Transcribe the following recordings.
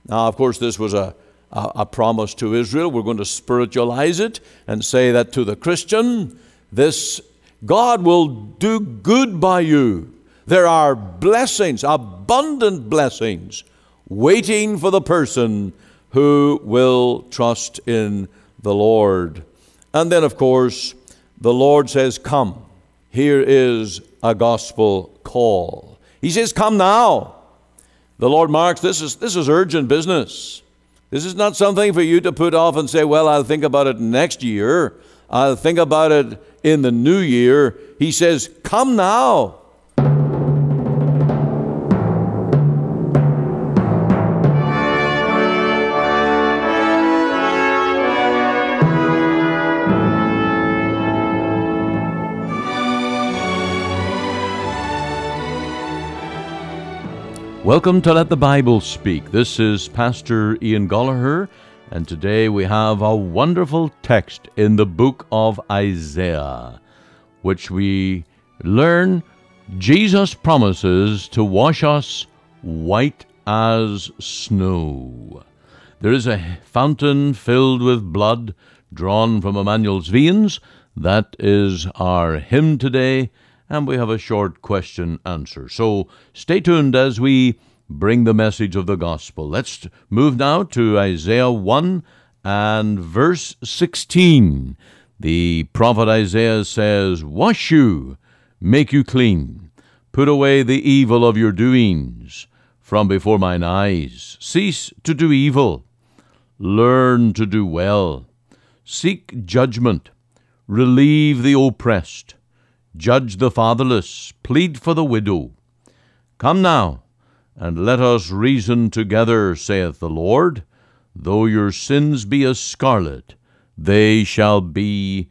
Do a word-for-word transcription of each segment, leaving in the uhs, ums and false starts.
Now, of course, this was a, a, a promise to Israel. We're going to spiritualize it and say that to the Christian, this God will do good by you. There are blessings, abundant blessings, waiting for the person who will trust in the Lord. And then, of course, the Lord says, come. Here is a gospel call. He says, come now. The Lord marks, this is, this is urgent business. This is not something for you to put off and say, well, I'll think about it next year. I'll think about it in the new year. He says, come now. Welcome to Let the Bible Speak. This is Pastor Ian Gollaher, and today we have a wonderful text in the book of Isaiah, which we learn Jesus promises to wash us white as snow. There is a fountain filled with blood drawn from Emmanuel's veins. That is our hymn today. And we have a short question answer. So stay tuned as we bring the message of the gospel. Let's move now to Isaiah one and verse sixteen. The prophet Isaiah says, wash you, make you clean, put away the evil of your doings from before mine eyes. Cease to do evil, learn to do well, seek judgment, relieve the oppressed, judge the fatherless, plead for the widow. Come now, and let us reason together, saith the Lord. Though your sins be as scarlet, they shall be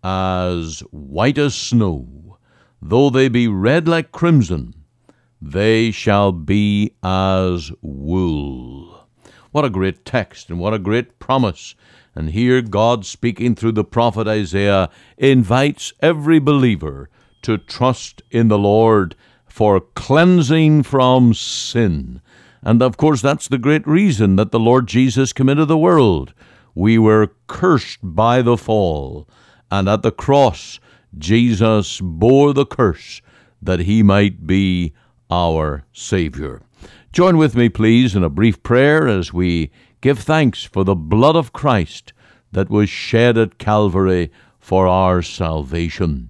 as white as snow. Though they be red like crimson, they shall be as wool. What a great text, and what a great promise. And here God, speaking through the prophet Isaiah, invites every believer to trust in the Lord for cleansing from sin. And of course, that's the great reason that the Lord Jesus came into the world. We were cursed by the fall, and at the cross, Jesus bore the curse that he might be our Savior. Join with me, please, in a brief prayer as we give thanks for the blood of Christ that was shed at Calvary for our salvation.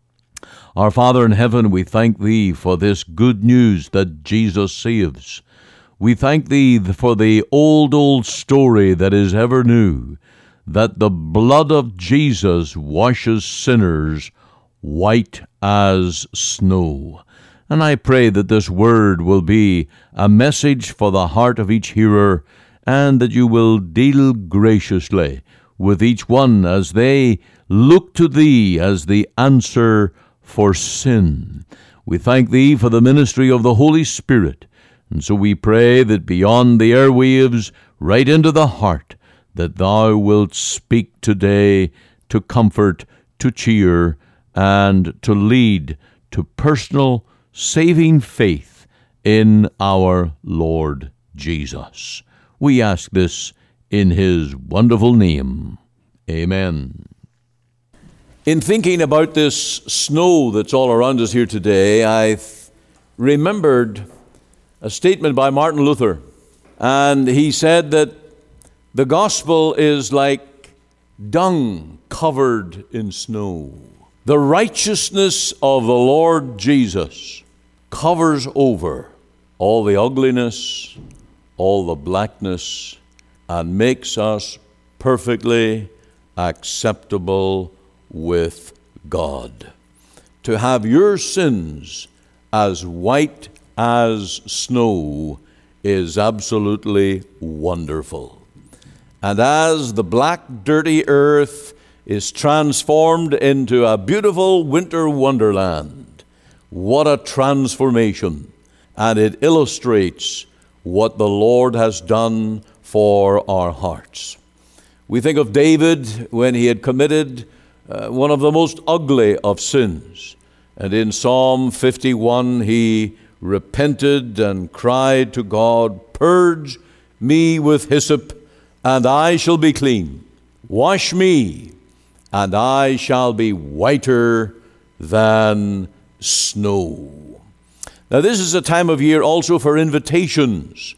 Our Father in heaven, we thank Thee for this good news that Jesus saves. We thank Thee for the old, old story that is ever new, that the blood of Jesus washes sinners white as snow. And I pray that this word will be a message for the heart of each hearer, and that You will deal graciously with each one as they look to Thee as the answer for sin. We thank Thee for the ministry of the Holy Spirit, and so we pray that beyond the airwaves, right into the heart, that Thou wilt speak today to comfort, to cheer, and to lead to personal saving faith in our Lord Jesus. We ask this in His wonderful name. Amen. In thinking about this snow that's all around us here today, I th- remembered a statement by Martin Luther. And he said that the gospel is like dung covered in snow. The righteousness of the Lord Jesus covers over all the ugliness, all the blackness, and makes us perfectly acceptable with God. To have your sins as white as snow is absolutely wonderful. And as the black, dirty earth is transformed into a beautiful winter wonderland, what a transformation. And it illustrates what the Lord has done for our hearts. We think of David when he had committed uh, one of the most ugly of sins. And in Psalm fifty-one, he repented and cried to God, "Purge me with hyssop, and I shall be clean. Wash me, and I shall be whiter than snow. Now, this is a time of year also for invitations.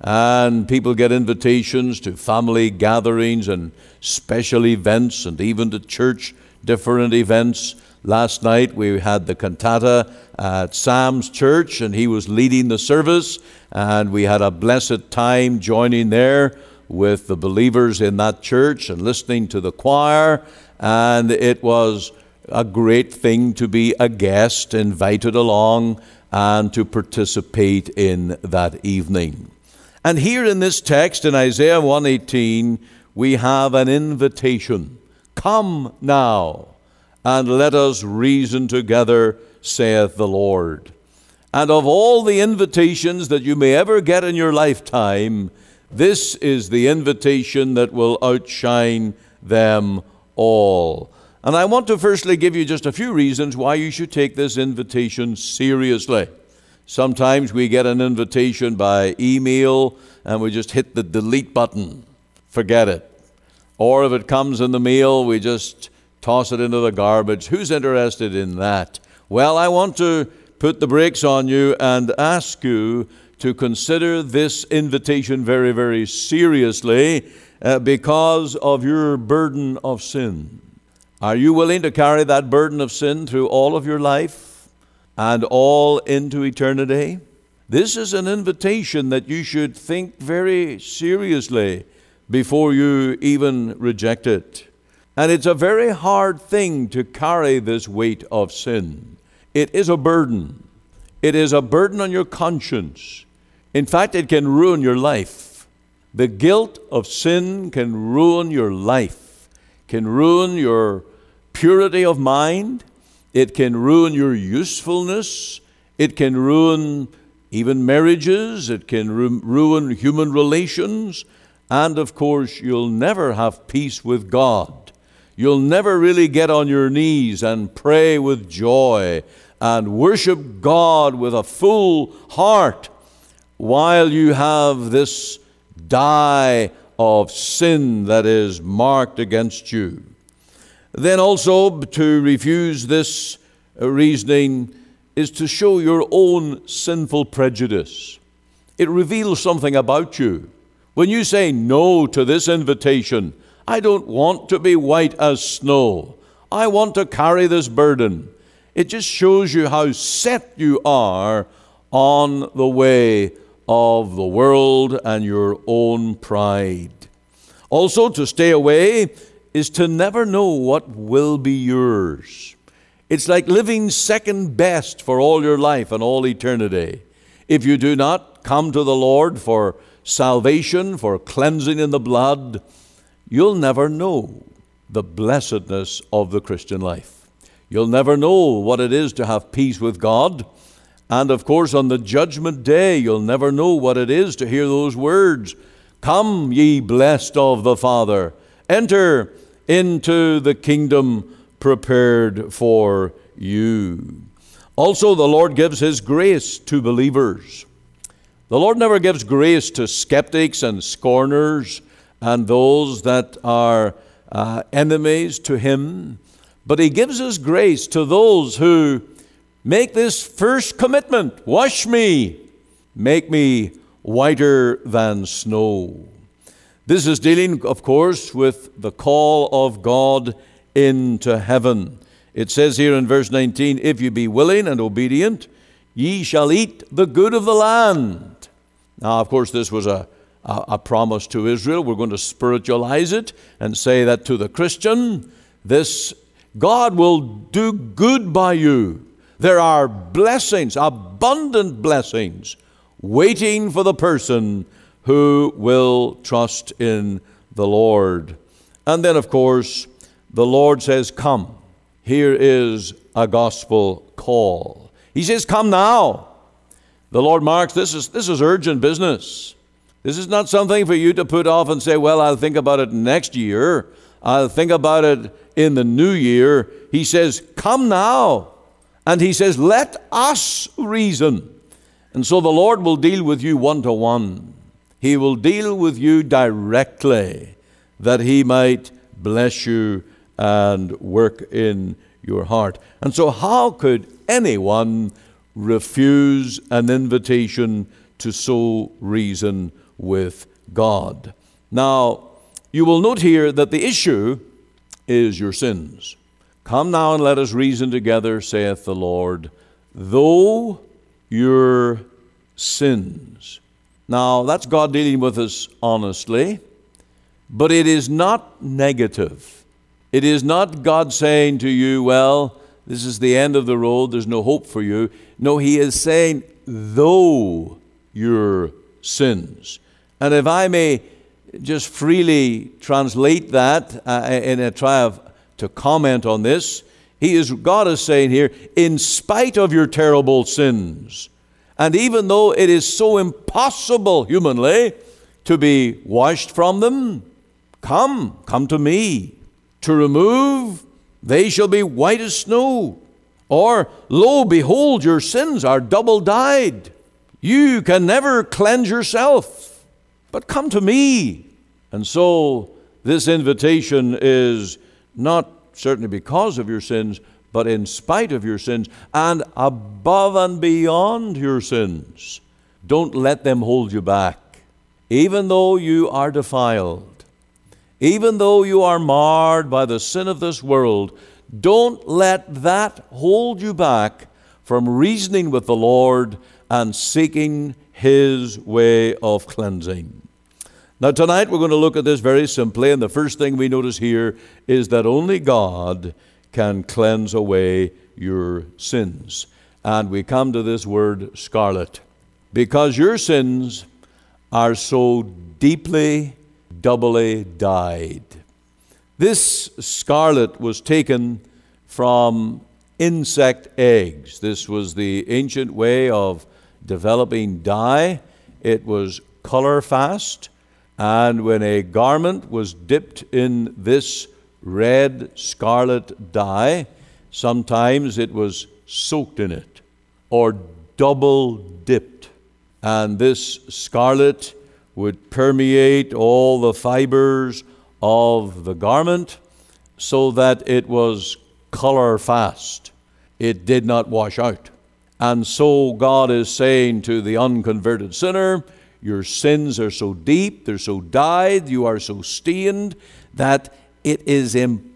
And people get invitations to family gatherings and special events, and even to church different events. Last night we had the cantata at Sam's church, and he was leading the service, and we had a blessed time joining there with the believers in that church and listening to the choir. And it was a great thing to be a guest invited along and to participate in that evening. And here in this text in Isaiah one eighteen, we have an invitation. Come now, and let us reason together, saith the Lord. And of all the invitations that you may ever get in your lifetime, this is the invitation that will outshine them all. And I want to firstly give you just a few reasons why you should take this invitation seriously. Sometimes we get an invitation by email and we just hit the delete button. Forget it. Or if it comes in the mail, we just toss it into the garbage. Who's interested in that? Well, I want to put the brakes on you and ask you to consider this invitation very, very seriously uh, because of your burden of sin. Are you willing to carry that burden of sin through all of your life and all into eternity? This is an invitation that you should think very seriously before you even reject it. And it's a very hard thing to carry this weight of sin. It is a burden. It is a burden on your conscience. In fact, it can ruin your life. The guilt of sin can ruin your life, can ruin your purity of mind. It can ruin your usefulness. It can ruin even marriages. It can ru- ruin human relations. And of course, you'll never have peace with God. You'll never really get on your knees and pray with joy and worship God with a full heart while you have this die of sin that is marked against you. Then also to refuse this reasoning is to show your own sinful prejudice. It reveals something about you. When you say no to this invitation, I don't want to be white as snow. I want to carry this burden. It just shows you how set you are on the way of the world and your own pride. Also, to stay away is to never know what will be yours. It's like living second best for all your life and all eternity. If you do not come to the Lord for salvation, for cleansing in the blood, you'll never know the blessedness of the Christian life. You'll never know what it is to have peace with God. And of course, on the judgment day, you'll never know what it is to hear those words, "Come, ye blessed of the Father, enter into the kingdom prepared for you." Also, the Lord gives His grace to believers. The Lord never gives grace to skeptics and scorners and those that are uh, enemies to Him, but He gives His grace to those who make this first commitment: wash me, make me whiter than snow. This is dealing, of course, with the call of God into heaven. It says here in verse nineteen, "If you be willing and obedient, ye shall eat the good of the land." Now, of course, this was a, a, a promise to Israel. We're going to spiritualize it and say that to the Christian, this God will do good by you. There are blessings, abundant blessings, waiting for the person who will trust in the Lord. And then, of course, the Lord says, "Come." Here is a gospel call. He says, "Come now." The Lord marks this is this is urgent business. This is not something for you to put off and say, "Well, I'll think about it next year. I'll think about it in the new year." He says, "Come now." And He says, "Let us reason." And so the Lord will deal with you one to one. He will deal with you directly, that He might bless you and work in your heart. And so how could anyone refuse an invitation to so reason with God? Now, you will note here that the issue is your sins. Come now and let us reason together, saith the Lord, though your sins. Now, that's God dealing with us honestly, but it is not negative. It is not God saying to you, well, this is the end of the road, there's no hope for you. No, He is saying, though your sins. And if I may just freely translate that uh, and uh, try of, to comment on this, He is, God is saying here, in spite of your terrible sins, and even though it is so impossible humanly to be washed from them, come, come to me. To remove, they shall be white as snow. Or, lo, behold, your sins are double dyed. You can never cleanse yourself, but come to me. And so this invitation is not certainly because of your sins, but in spite of your sins and above and beyond your sins. Don't let them hold you back. Even though you are defiled, even though you are marred by the sin of this world, don't let that hold you back from reasoning with the Lord and seeking His way of cleansing. Now tonight we're going to look at this very simply, and the first thing we notice here is that only God can cleanse away your sins. And we come to this word scarlet. Because your sins are so deeply, doubly dyed. This scarlet was taken from insect eggs. This was the ancient way of developing dye. It was color fast. And when a garment was dipped in this red scarlet dye, sometimes it was soaked in it or double dipped. And this scarlet would permeate all the fibers of the garment so that it was color fast. It did not wash out. And so God is saying to the unconverted sinner, your sins are so deep, they're so dyed, you are so stained, that it is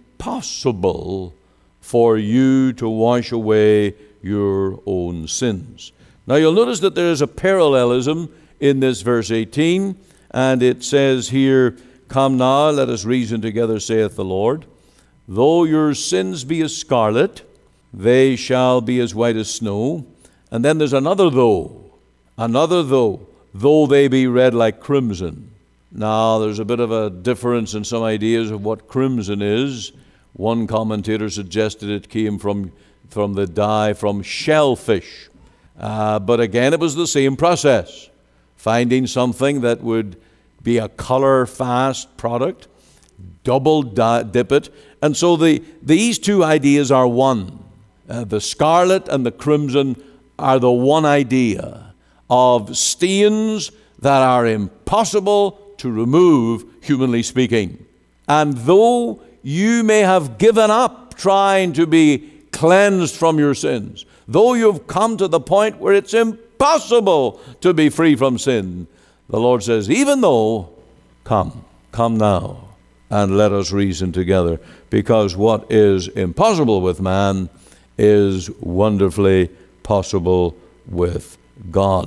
impossible for you to wash away your own sins. Now you'll notice that there is a parallelism in this verse eighteen, and it says here, come now, let us reason together, saith the Lord. Though your sins be as scarlet, they shall be as white as snow. And then there's another though, another though. Though they be red like crimson. Now, there's a bit of a difference in some ideas of what crimson is. One commentator suggested it came from, from the dye from shellfish. Uh, but again, it was the same process. Finding something that would be a color-fast product, double di- dip it. And so the, these two ideas are one. Uh, the scarlet and the crimson are the one idea of stains that are impossible to remove, humanly speaking. And though you may have given up trying to be cleansed from your sins, though you've come to the point where it's impossible to be free from sin, the Lord says, even though, come, come now, and let us reason together, because what is impossible with man is wonderfully possible with God.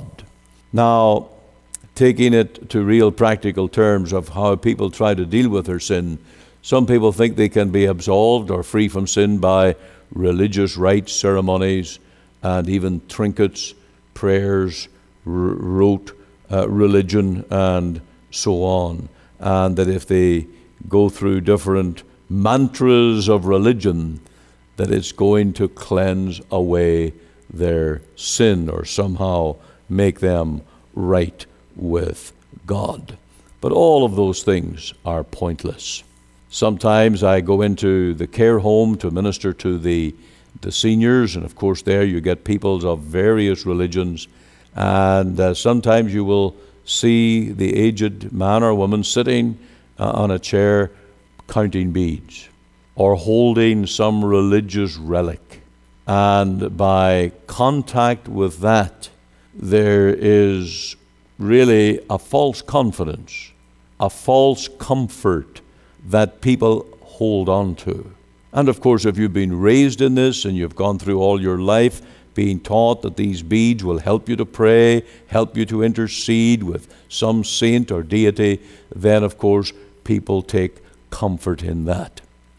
Now, taking it to real practical terms of how people try to deal with their sin, some people think they can be absolved or free from sin by religious rites, ceremonies, and even trinkets, prayers, r- rote uh, religion, and so on. And that if they go through different mantras of religion, that it's going to cleanse away their sin or somehow make them right with God. But all of those things are pointless. Sometimes I go into the care home to minister to the, the seniors, and of course there you get people of various religions, and uh, sometimes you will see the aged man or woman sitting uh, on a chair counting beads or holding some religious relic. And by contact with that, there is really a false confidence, a false comfort that people hold on to. And of course, if you've been raised in this and you've gone through all your life being taught that these beads will help you to pray, help you to intercede with some saint or deity, then of course people take comfort in that.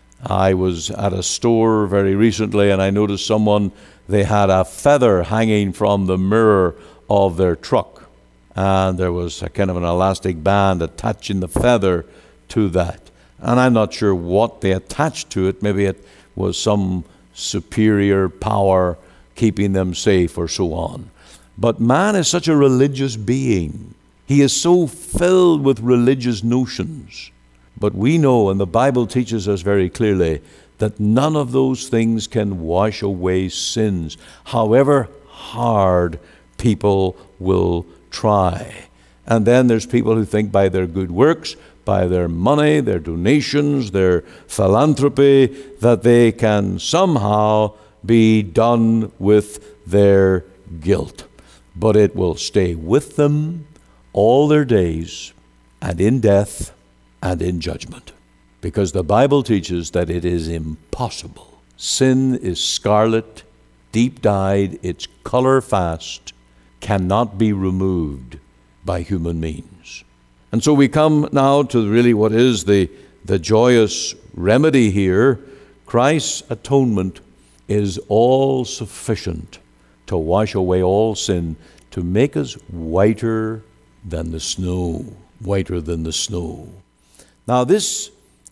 I was at a store very recently and I noticed someone, they had a feather hanging from the mirror of their truck. And there was a kind of an elastic band attaching the feather to that. And I'm not sure what they attached to it. Maybe it was some superior power keeping them safe or so on. But man is such a religious being. He is so filled with religious notions. But we know, and the Bible teaches us very clearly, that none of those things can wash away sins, however hard people will try. And then there's people who think by their good works, by their money, their donations, their philanthropy, that they can somehow be done with their guilt. But it will stay with them all their days, and in death and in judgment. Because the Bible teaches that it is impossible. Sin is scarlet, deep-dyed, its color fast, cannot be removed by human means. And so we come now to really what is the, the joyous remedy here. Christ's atonement is all sufficient to wash away all sin, to make us whiter than the snow, whiter than the snow. Now this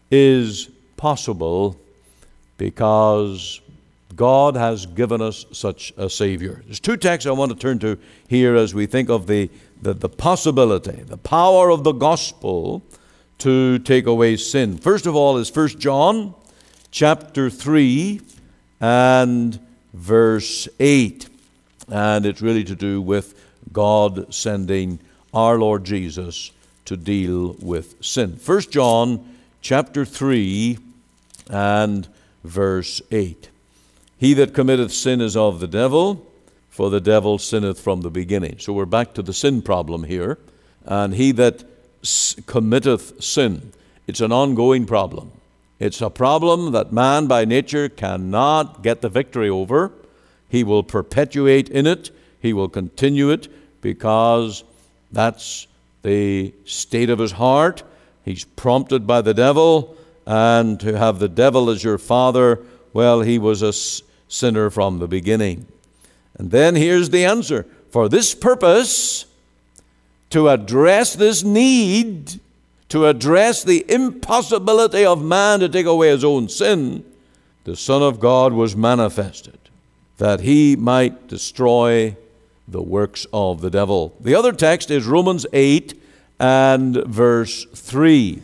is possible because God has given us such a Savior. There's two texts I want to turn to here as we think of the, the, the possibility, the power of the gospel to take away sin. First of all is First John chapter three and verse eight. And it's really to do with God sending our Lord Jesus to deal with sin. First John chapter three and verse eight. He that committeth sin is of the devil, for the devil sinneth from the beginning. So we're back to the sin problem here. And he that s- committeth sin, it's an ongoing problem. It's a problem that man by nature cannot get the victory over. He will perpetuate in it. He will continue it because that's the state of his heart. He's prompted by the devil, and to have the devil as your father, well, he was a sinner from the beginning. And then here's the answer. For this purpose, to address this need, to address the impossibility of man to take away his own sin, the Son of God was manifested, that he might destroy the works of the devil. The other text is Romans eight and verse three.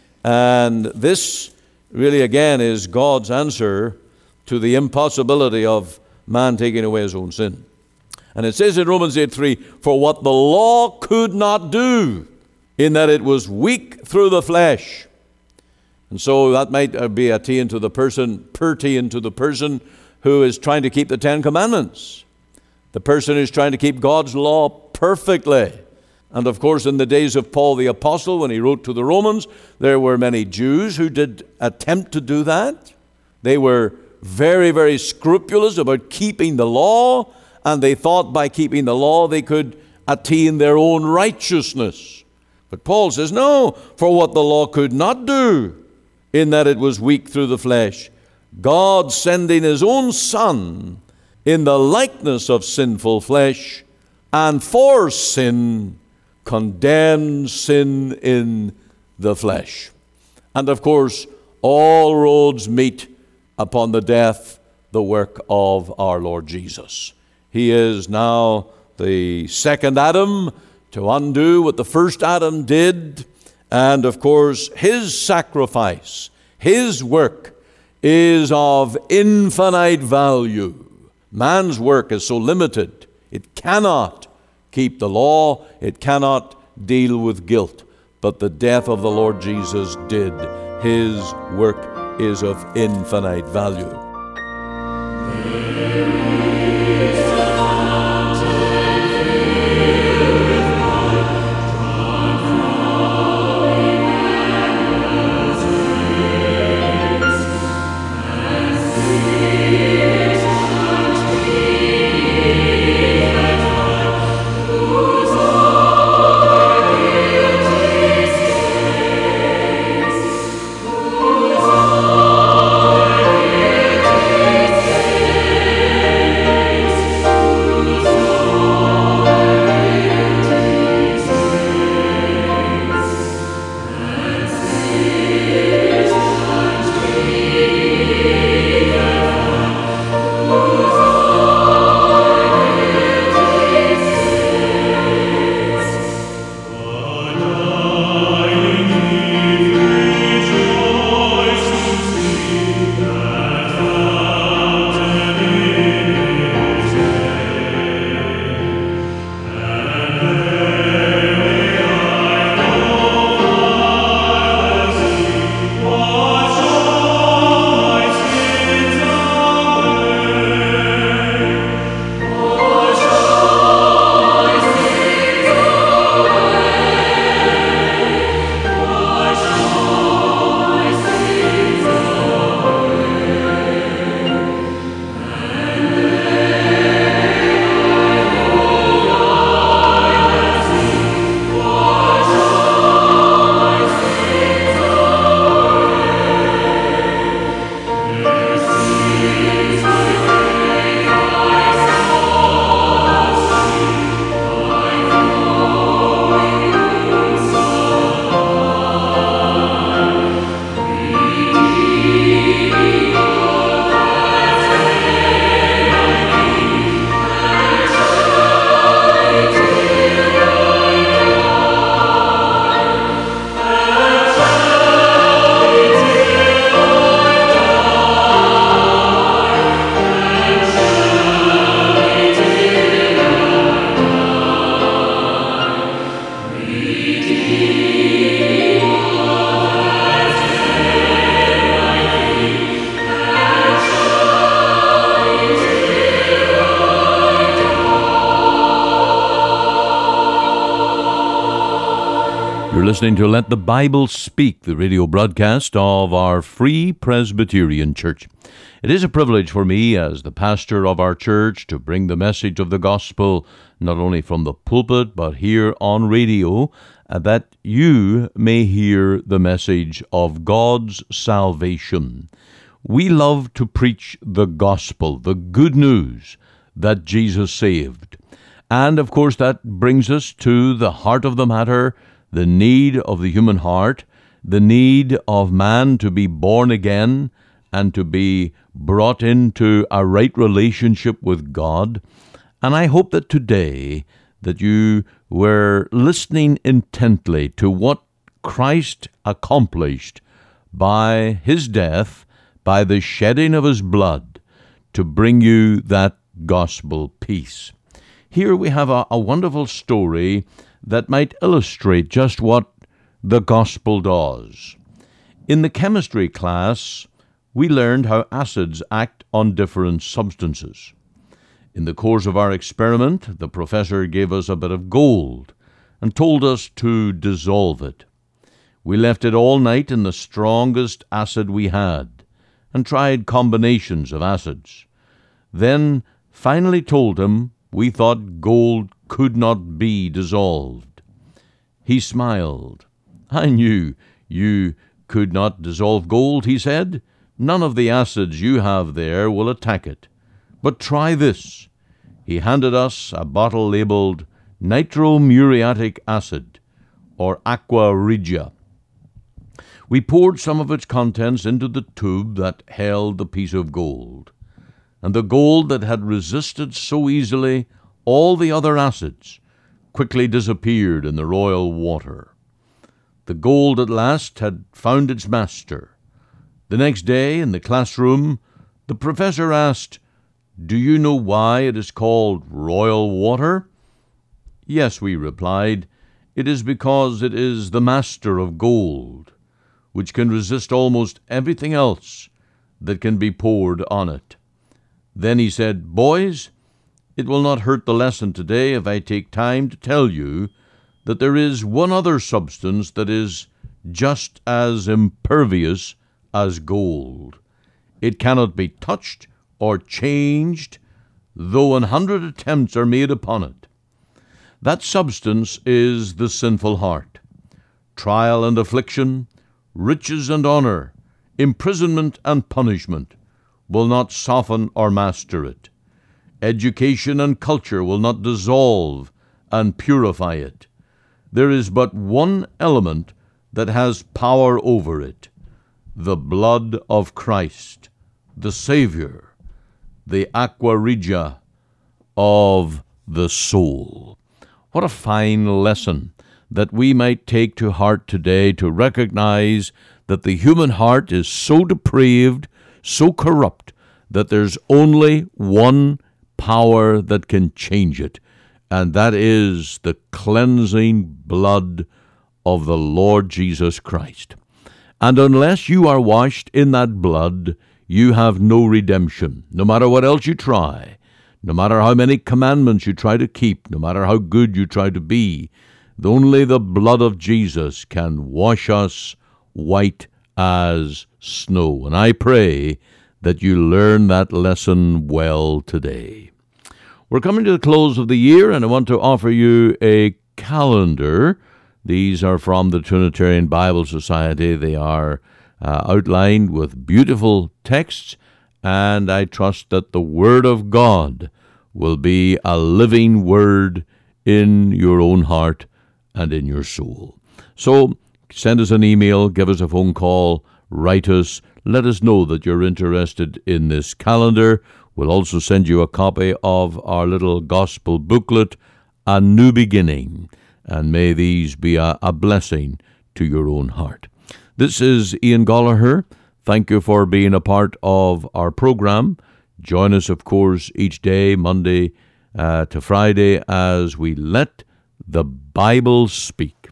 And this really again is God's answer to the impossibility of man taking away his own sin. And it says in Romans eight three, for what the law could not do, in that it was weak through the flesh. And so that might be a tea into the person, pertain to the person who is trying to keep the Ten Commandments. The person who's trying to keep God's law perfectly. And of course, in the days of Paul the Apostle, when he wrote to the Romans, there were many Jews who did attempt to do that. They were very, very scrupulous about keeping the law, and they thought by keeping the law they could attain their own righteousness. But Paul says, no, for what the law could not do, in that it was weak through the flesh, God sending his own Son in the likeness of sinful flesh, and for sin, condemned sin in the flesh. And of course, all roads meet upon the death, the work of our Lord Jesus. He is now the second Adam to undo what the first Adam did. And of course, his sacrifice, his work is of infinite value. Man's work is so limited. It cannot keep the law. It cannot deal with guilt, but the death of the Lord Jesus did. His work is of infinite value. You're listening to Let the Bible Speak, the radio broadcast of our Free Presbyterian Church. It is a privilege for me as the pastor of our church to bring the message of the gospel not only from the pulpit but here on radio, uh, that you may hear the message of God's salvation. We love to preach the gospel, the good news that Jesus saved. And of course that brings us to the heart of the matter, the need of the human heart, the need of man to be born again and to be brought into a right relationship with God. And I hope that today that you were listening intently to what Christ accomplished by his death, by the shedding of his blood, to bring you that gospel peace. Here we have a, a wonderful story that might illustrate just what the gospel does. In the chemistry class, we learned how acids act on different substances. In the course of our experiment, the professor gave us a bit of gold and told us to dissolve it. We left it all night in the strongest acid we had and tried combinations of acids. Then finally told him we thought gold could not be dissolved. He smiled. I knew you could not dissolve gold, he said. None of the acids you have there will attack it. But try this. He handed us a bottle labeled nitromuriatic acid, or aqua regia. We poured some of its contents into the tube that held the piece of gold, and the gold that had resisted so easily all the other acids quickly disappeared in the royal water. The gold at last had found its master. The next day, in the classroom, the professor asked, "Do you know why it is called royal water?" "Yes," we replied. It is because it is the master of gold, which can resist almost everything else that can be poured on it. Then he said, "Boys, it will not hurt the lesson today if I take time to tell you that there is one other substance that is just as impervious as gold. It cannot be touched or changed, though an hundred attempts are made upon it. That substance is the sinful heart. Trial and affliction, riches and honor, imprisonment and punishment will not soften or master it. Education and culture will not dissolve and purify it. There is but one element that has power over it: the blood of Christ, the Savior, the aqua regia of the soul." What a fine lesson that we might take to heart today, to recognize that the human heart is so depraved, so corrupt, that there's only one power that can change it, and that is the cleansing blood of the Lord Jesus Christ. And unless you are washed in that blood, you have no redemption, no matter what else you try. No matter how many commandments you try to keep, no matter how good you try to be, only the blood of Jesus can wash us white as snow. And I pray that you learn that lesson well today. We're coming to the close of the year, and I want to offer you a calendar. These are from the Trinitarian Bible Society. They are uh, outlined with beautiful texts, and I trust that the Word of God will be a living Word in your own heart and in your soul. So send us an email, give us a phone call, write us, let us know that you're interested in this calendar. We'll also send you a copy of our little gospel booklet, A New Beginning, and may these be a, a blessing to your own heart. This is Ian Gollaher. Thank you for being a part of our program. Join us, of course, each day, Monday uh, to Friday, as we let the Bible speak.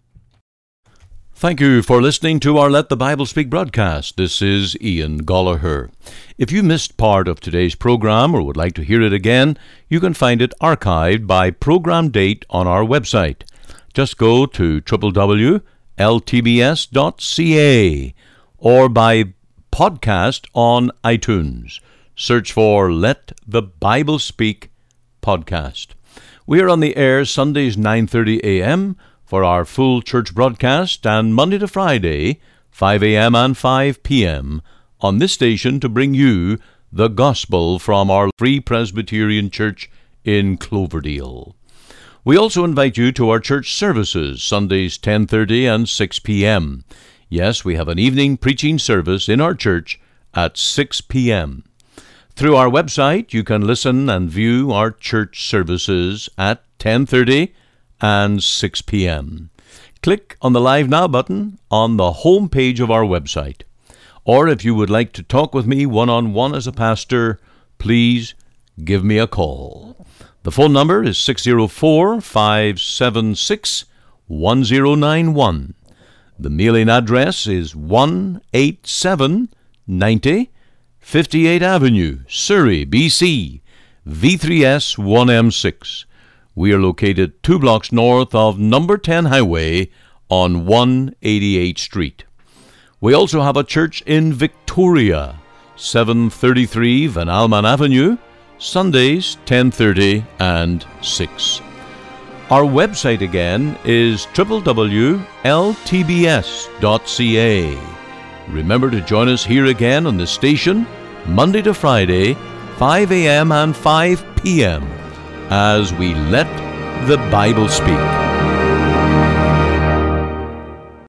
Thank you for listening to our Let the Bible Speak broadcast. This is Ian Gollaher. If you missed part of today's program or would like to hear it again, you can find it archived by program date on our website. Just go to w w w dot l t b s dot c a or by podcast on iTunes. Search for Let the Bible Speak podcast. We are on the air Sundays nine thirty a.m. for our full church broadcast, and Monday to Friday, five a.m. and five p.m. on this station to bring you the gospel from our Free Presbyterian Church in Cloverdale. We also invite you to our church services, Sundays ten thirty and six p.m. Yes, we have an evening preaching service in our church at six p.m. Through our website, you can listen and view our church services at ten thirty and six p.m. Click on the Live Now button on the home page of our website. Or if you would like to talk with me one-on-one as a pastor, please give me a call. The phone number is six oh four, five seven six, one oh nine one. The mailing address is one eighty-seven ninety fifty-eighth Avenue, Surrey, B C, V three S one M six. We are located two blocks north of number ten Highway on one eighty-eighth Street. We also have a church in Victoria, seven thirty-three Van Alman Avenue, Sundays ten thirty and six. Our website again is w w w dot l t b s dot c a. Remember to join us here again on the station, Monday to Friday, five a.m. and five p.m. as we let the Bible speak.